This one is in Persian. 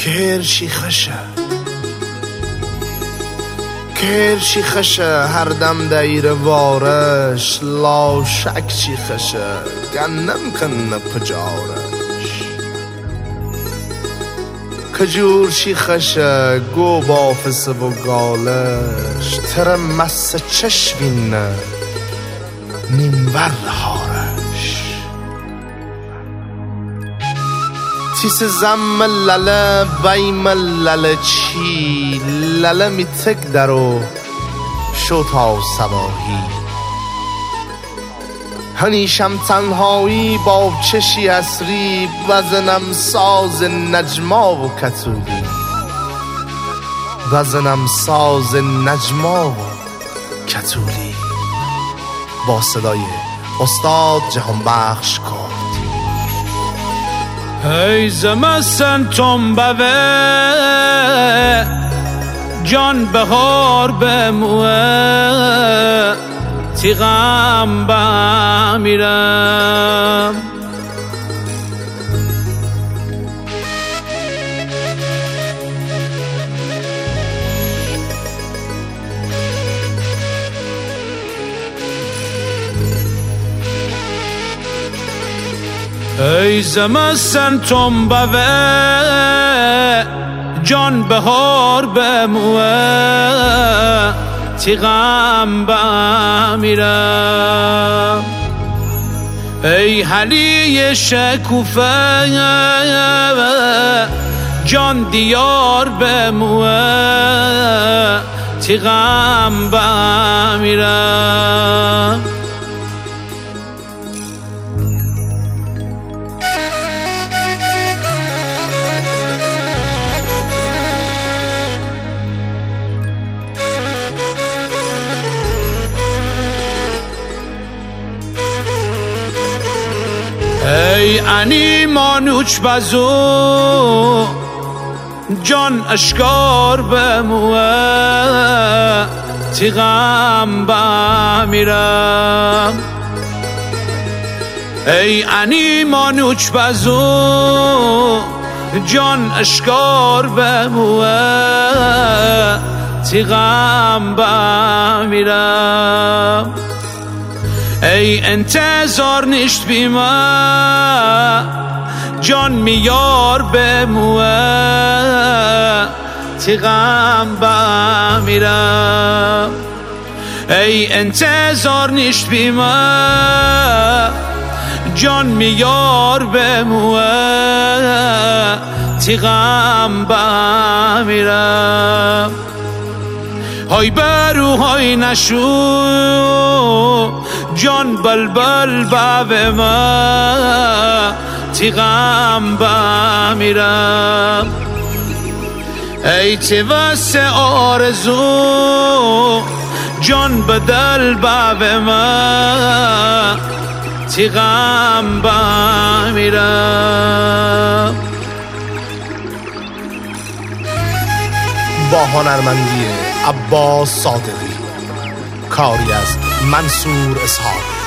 کرشی خشه هر دم دیر وارش لا شک چی خشه گنم کنه پجارش کجور شی خشه گو بافس و گالش تر مس چشوینه نیمور هارش تیس زم لله بیم لله چی لله می تک درو شو تا سواهی هنیشم تنهایی با چشی اسری وزنم ساز نجما و کتولی وزنم ساز نجما و کتولی با صدای استاد جهانبخش کرد. ای زمستن تنبوه جان بهار بموه تیغم بمیرم ای زمستن تنبوه جان بهار بموه تیغم بمیرم ای حلی شکوفه جان دیار بموه تیغم بمیرم ای انی مانوچ بزو جان اشکار بموه تیغم بمیرم ای انی مانوچ بزو جان اشکار بموه تیغم بمیرم ای انتظار نشت بیمه جان میار بموه تیغم بمیرم ای انتظار نشت بیمه جان میار بموه تیغم بمیرم های برو های نشو جان بلبل باب ما تیغم بمیرم ای توس آرزو جان بدل باب ما تیغم بمیرم. با هنرمندی عباس صادقی، کاری از منصور اسحاق.